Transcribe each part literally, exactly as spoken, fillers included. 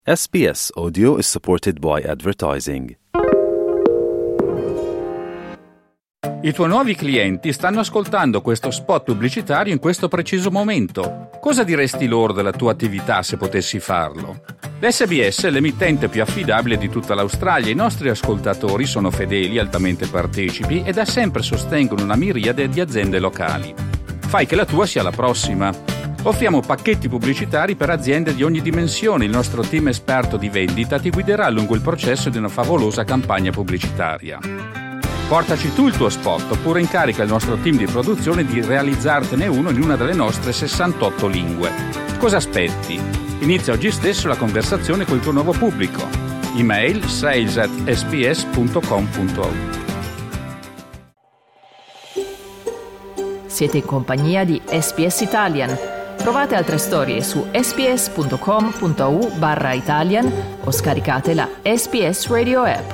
S B S Audio is supported by advertising. I tuoi nuovi clienti stanno ascoltando questo spot pubblicitario in questo preciso momento. Cosa diresti loro della tua attività se potessi farlo? L'S B S è l'emittente più affidabile di tutta l'Australia. I nostri ascoltatori sono fedeli, altamente partecipi e da sempre sostengono una miriade di aziende locali. Fai che la tua sia la prossima. Offriamo pacchetti pubblicitari per aziende di ogni dimensione. Il nostro team esperto di vendita ti guiderà lungo il processo di una favolosa campagna pubblicitaria. Portaci tu il tuo spot oppure incarica il nostro team di produzione di realizzartene uno in una delle nostre sessantotto lingue. Cosa aspetti? Inizia oggi stesso la conversazione col tuo nuovo pubblico. Email sales at s b s punto com punto a u. Siete in compagnia di S B S Italian. Trovate altre storie su sbs.com.au barra Italian o scaricate la S B S Radio app.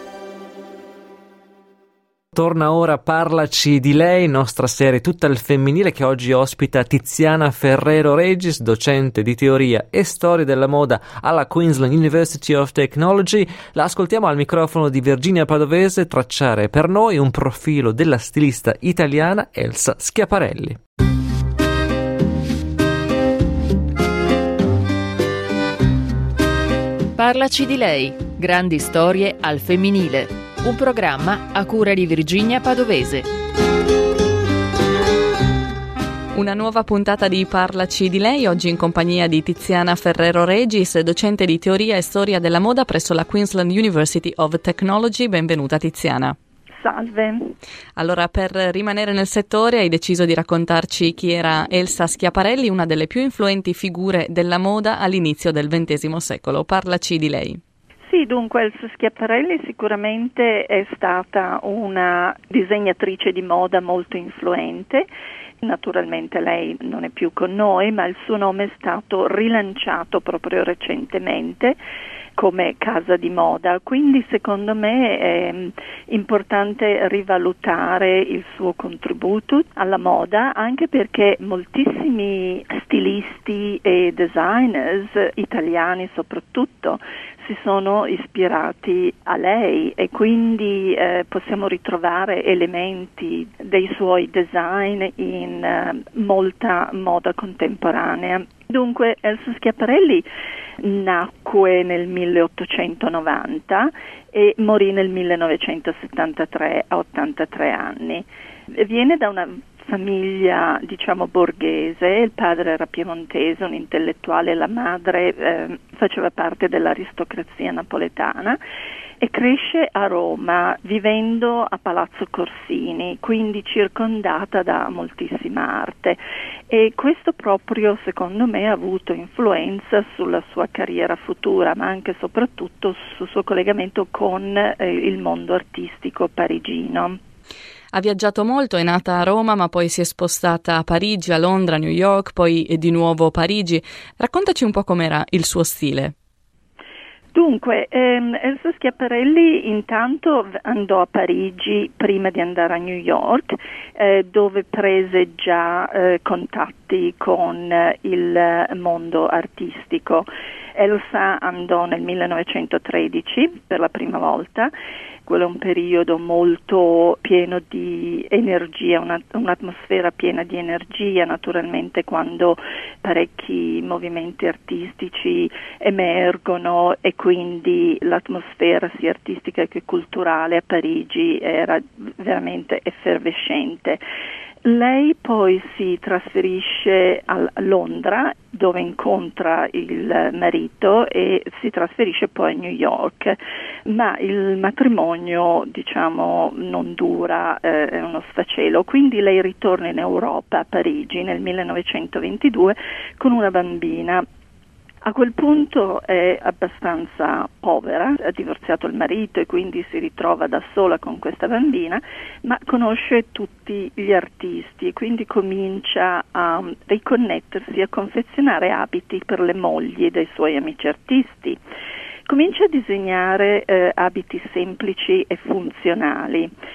Torna ora Parlaci di lei, nostra serie tutta al femminile che oggi ospita Tiziana Ferrero Regis, docente di teoria e storia della moda alla Queensland University of Technology. La ascoltiamo al microfono di Virginia Padovese tracciare per noi un profilo della stilista italiana Elsa Schiaparelli. Parlaci di lei, grandi storie al femminile. Un programma a cura di Virginia Padovese. Una nuova puntata di Parlaci di lei, oggi in compagnia di Tiziana Ferrero Regis, docente di teoria e storia della moda presso la Queensland University of Technology. Benvenuta Tiziana. Salve. Allora, per rimanere nel settore hai deciso di raccontarci chi era Elsa Schiaparelli, una delle più influenti figure della moda all'inizio del ventesimo secolo. Parlaci di lei. Sì, dunque Elsa Schiaparelli sicuramente è stata una disegnatrice di moda molto influente. Naturalmente lei non è più con noi, ma il suo nome è stato rilanciato proprio recentemente come casa di moda, quindi secondo me è importante rivalutare il suo contributo alla moda, anche perché moltissimi stilisti e designers italiani soprattutto si sono ispirati a lei e quindi eh, possiamo ritrovare elementi dei suoi design in eh, molta moda contemporanea. Dunque Elsa Schiaparelli nacque nel milleottocentonovanta e morì nel millenovecentosettantatré a ottantatré anni. Viene da una famiglia, diciamo, borghese. Il padre era piemontese, un intellettuale, la madre eh, faceva parte dell'aristocrazia napoletana e cresce a Roma vivendo a Palazzo Corsini, quindi circondata da moltissima arte, e questo proprio secondo me ha avuto influenza sulla sua carriera futura, ma anche e soprattutto sul suo collegamento con eh, il mondo artistico parigino. Ha viaggiato molto, è nata a Roma ma poi si è spostata a Parigi, a Londra, a New York, poi di nuovo Parigi. Raccontaci un po' com'era il suo stile. Dunque, ehm, Elsa Schiaparelli intanto andò a Parigi prima di andare a New York, eh, dove prese già eh, contatti con eh, il mondo artistico. Elsa andò nel millenovecentotredici per la prima volta. Quello è un periodo molto pieno di energia, una, un'atmosfera piena di energia, naturalmente quando parecchi movimenti artistici emergono e quindi l'atmosfera sia artistica che culturale a Parigi era veramente effervescente. Lei poi si trasferisce a Londra, dove incontra il marito, e si trasferisce poi a New York, ma il matrimonio, diciamo, non dura, eh, è uno sfacelo, quindi lei ritorna in Europa, a Parigi, nel millenovecentoventidue con una bambina. A quel punto è abbastanza povera, ha divorziato il marito e quindi si ritrova da sola con questa bambina, ma conosce tutti gli artisti e quindi comincia a riconnettersi, a confezionare abiti per le mogli dei suoi amici artisti. Comincia a disegnare eh, abiti semplici e funzionali.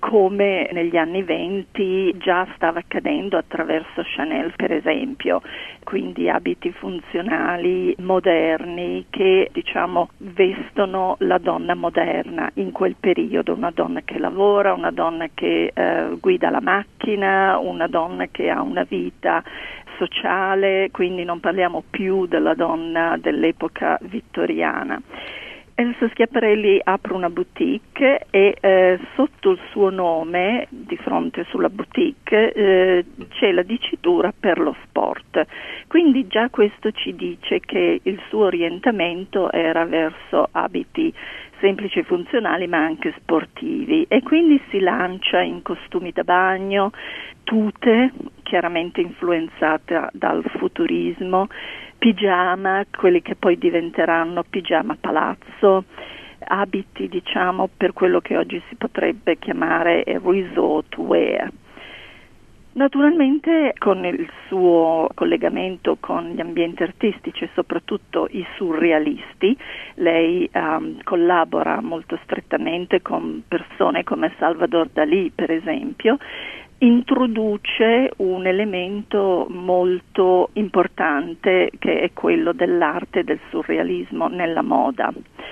come negli anni venti già stava accadendo attraverso Chanel, per esempio, quindi abiti funzionali, moderni, che diciamo vestono la donna moderna in quel periodo, una donna che lavora, una donna che eh, guida la macchina, una donna che ha una vita sociale, quindi non parliamo più della donna dell'epoca vittoriana. Elsa Schiaparelli apre una boutique e eh, sotto il suo nome, di fronte sulla boutique, eh, c'è la dicitura per lo sport. Quindi già questo ci dice che il suo orientamento era verso abiti semplici e funzionali ma anche sportivi, e quindi si lancia in costumi da bagno, tute chiaramente influenzate dal futurismo, pigiama, quelli che poi diventeranno pigiama palazzo, abiti diciamo per quello che oggi si potrebbe chiamare resort wear. Naturalmente con il suo collegamento con gli ambienti artistici e soprattutto i surrealisti, lei um, collabora molto strettamente con persone come Salvador Dalì, per esempio, introduce un elemento molto importante che è quello dell'arte del surrealismo nella moda.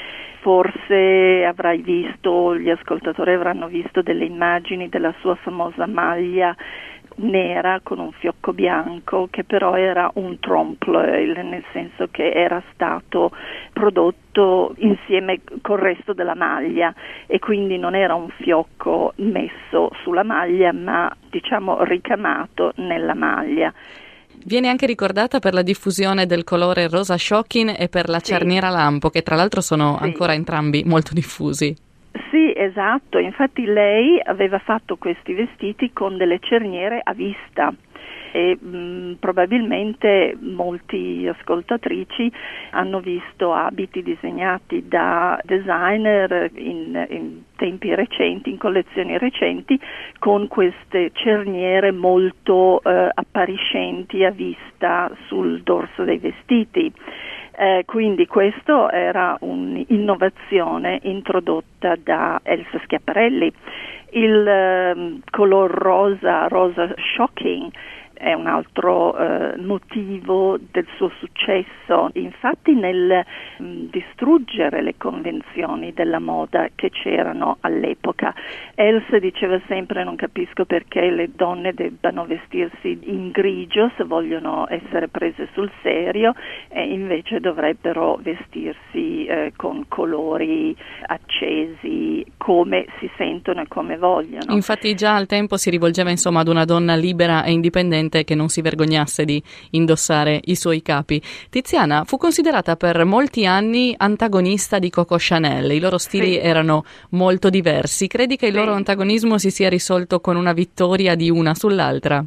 Forse avrai visto, gli ascoltatori avranno visto delle immagini della sua famosa maglia nera con un fiocco bianco, che però era un trompe-l'œil, nel senso che era stato prodotto insieme col resto della maglia e quindi non era un fiocco messo sulla maglia ma diciamo ricamato nella maglia. Viene anche ricordata per la diffusione del colore rosa shocking e per la sì. cerniera lampo, che tra l'altro sono sì. ancora entrambi molto diffusi. Sì, esatto, infatti lei aveva fatto questi vestiti con delle cerniere a vista e mh, probabilmente molti ascoltatrici hanno visto abiti disegnati da designer in, in tempi recenti, in collezioni recenti, con queste cerniere molto eh, appariscenti a vista sul dorso dei vestiti. Eh, quindi questo era un'innovazione introdotta da Elsa Schiaparelli. Il eh, color rosa, rosa shocking, è un altro eh, motivo del suo successo. Infatti nel mh, distruggere le convenzioni della moda che c'erano all'epoca, Elsa diceva sempre: non capisco perché le donne debbano vestirsi in grigio se vogliono essere prese sul serio, e invece dovrebbero vestirsi eh, con colori accesi, come si sentono e come vogliono. Infatti già al tempo si rivolgeva insomma ad una donna libera e indipendente che non si vergognasse di indossare i suoi capi. Tiziana fu considerata per molti anni antagonista di Coco Chanel, i loro stili sì. erano molto diversi. Credi che il sì. loro antagonismo si sia risolto con una vittoria di una sull'altra?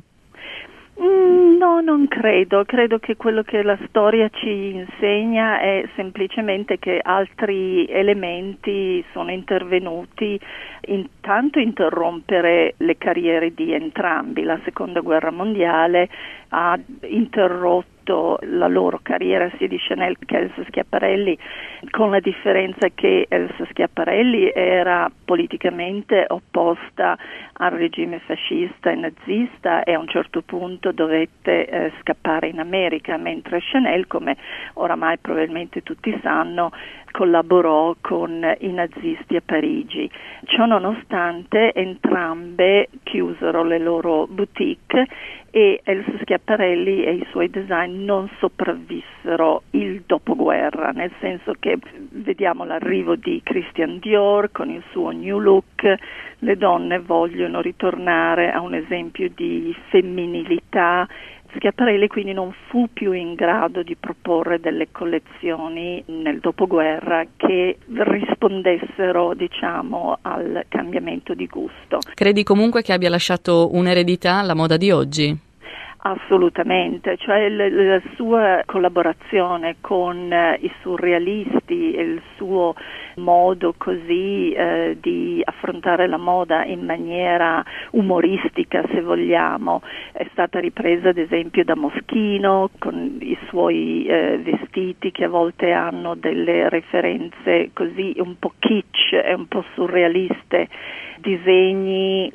Mm, no, non credo. Credo che quello che la storia ci insegna è semplicemente che altri elementi sono intervenuti, intanto interrompere le carriere di entrambi. La seconda guerra mondiale ha interrotto la loro carriera sia di Chanel che Elsa Schiaparelli, con la differenza che Elsa Schiaparelli era politicamente opposta al regime fascista e nazista e a un certo punto dovette eh, scappare in America, mentre Chanel, come oramai probabilmente tutti sanno, collaborò con i nazisti a Parigi. Ciò nonostante, entrambe chiusero le loro boutique e Elsa Schiaparelli e i suoi design non sopravvissero il dopoguerra, nel senso che vediamo l'arrivo di Christian Dior con il suo New Look. Le donne vogliono ritornare a un esempio di femminilità. Schiaparelli quindi non fu più in grado di proporre delle collezioni nel dopoguerra che rispondessero, diciamo, al cambiamento di gusto. Credi comunque che abbia lasciato un'eredità alla moda di oggi? Assolutamente, cioè l- la sua collaborazione con eh, i surrealisti e il suo modo così eh, di affrontare la moda in maniera umoristica, se vogliamo, è stata ripresa ad esempio da Moschino con i suoi eh, vestiti che a volte hanno delle referenze così un po' kitsch e un po' surrealiste, disegni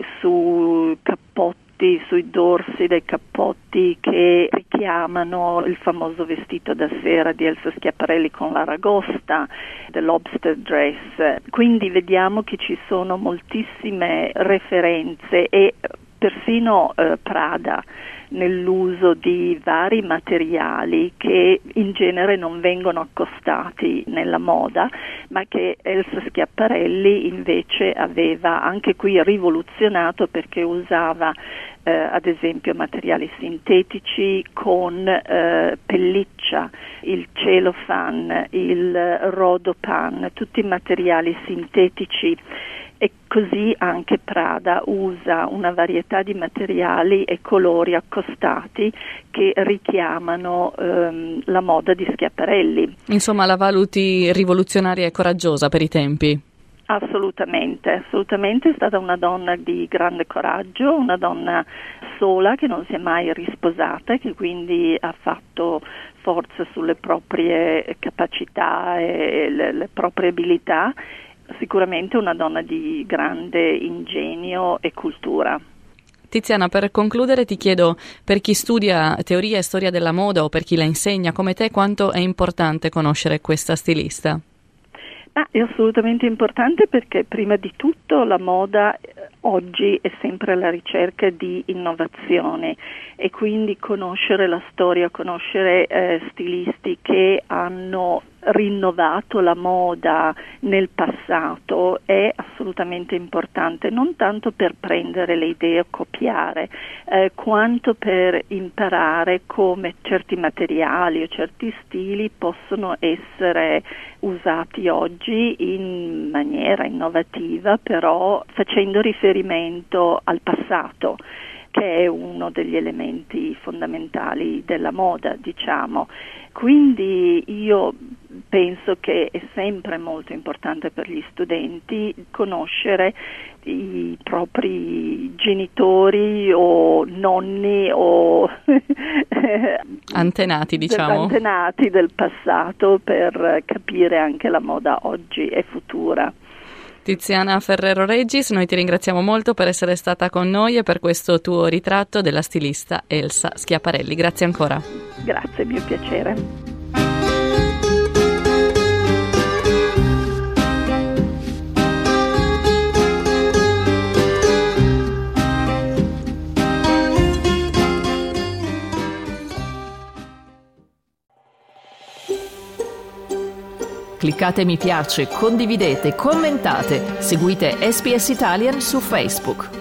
su cappotti, sui dorsi dei cappotti che richiamano il famoso vestito da sera di Elsa Schiaparelli con l'aragosta, the lobster dress. Quindi vediamo che ci sono moltissime referenze e persino eh, Prada nell'uso di vari materiali che in genere non vengono accostati nella moda, ma che Elsa Schiaparelli invece aveva anche qui rivoluzionato, perché usava eh, ad esempio materiali sintetici con eh, pelliccia, il cellophane, il rhodopan, tutti materiali sintetici. E così anche Prada usa una varietà di materiali e colori accostati che richiamano ehm, la moda di Schiaparelli. Insomma, la valuti rivoluzionaria e coraggiosa per i tempi. Assolutamente, assolutamente è stata una donna di grande coraggio, una donna sola che non si è mai risposata e che quindi ha fatto forza sulle proprie capacità e le, le proprie abilità. Sicuramente una donna di grande ingegno e cultura. Tiziana, per concludere ti chiedo, per chi studia teoria e storia della moda o per chi la insegna come te, quanto è importante conoscere questa stilista? Ah, è assolutamente importante perché prima di tutto la moda oggi è sempre alla ricerca di innovazione e quindi conoscere la storia, conoscere eh, stilisti che hanno rinnovato la moda nel passato è assolutamente importante, non tanto per prendere le idee o copiare, eh, quanto per imparare come certi materiali o certi stili possono essere usati oggi in maniera innovativa, però facendo riferimento al passato, che è uno degli elementi fondamentali della moda, diciamo. Quindi io penso che è sempre molto importante per gli studenti conoscere i propri genitori o nonni o antenati, diciamo. Antenati del passato per capire anche la moda oggi e futura. Tiziana Ferrero Regis, noi ti ringraziamo molto per essere stata con noi e per questo tuo ritratto della stilista Elsa Schiaparelli. Grazie ancora. Grazie, mio piacere. Cliccate mi piace, condividete, commentate, seguite S B S Italian su Facebook.